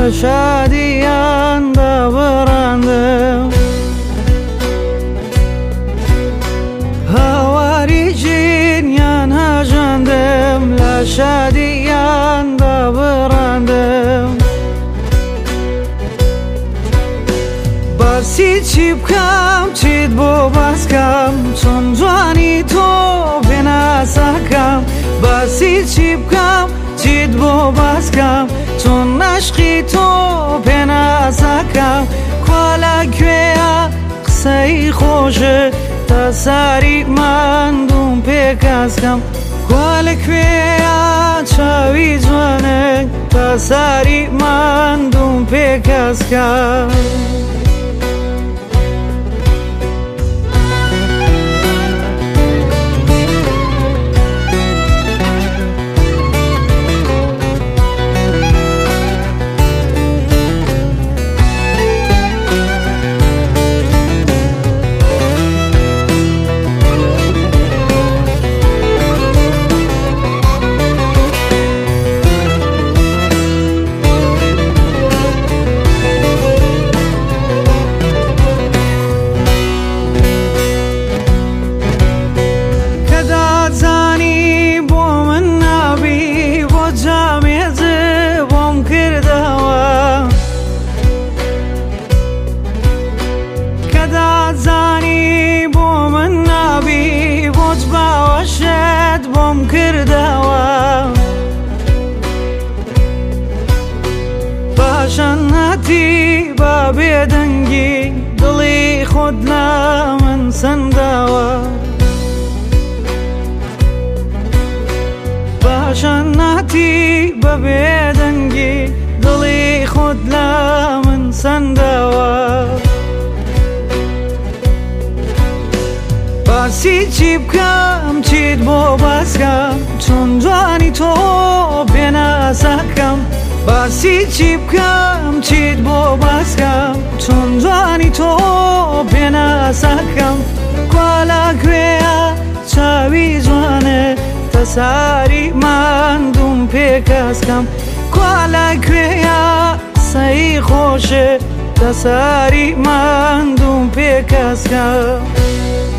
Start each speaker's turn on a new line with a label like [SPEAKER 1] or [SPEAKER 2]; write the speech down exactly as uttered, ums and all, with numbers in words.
[SPEAKER 1] لە شادیاندا بڕاندم هاواری ژینیان هەژاندم لە شادیاندا بڕاندم باسی چی بکەم چیت بۆ باسکەم چۆن جوانی تۆ پێناسەکەم باسی چی بکەم چیت بۆ باسکەم چۆن عەشقی تۆ پێناسەکەم کوا لەکوێیە قسەی خۆشە تا ساری ماندوم پێکەسکەم کوا لەکوێیە چاوی جوانە تا ساری ماندوم پێکەسکەم پاشان هاتی با بێدەنگی دڵی خۆت لە من سەنداوە پاشان هاتی بە بێدەنگی دڵی خۆت لە من سەنداوە باسی چی بکەم چیت بۆ باسکەم چۆن جوانی تۆ پێناسەکەم باسی چی بکەم چیت بۆ باسکەم چۆن جوانی تۆ پێناسەکەم کوا لەکوێیە چاوی جوانە تا ساری ماندوم پێکەسکەم کوا لەکوێیە قسەی خۆشە تا ساری ماندوم پێکەسکەم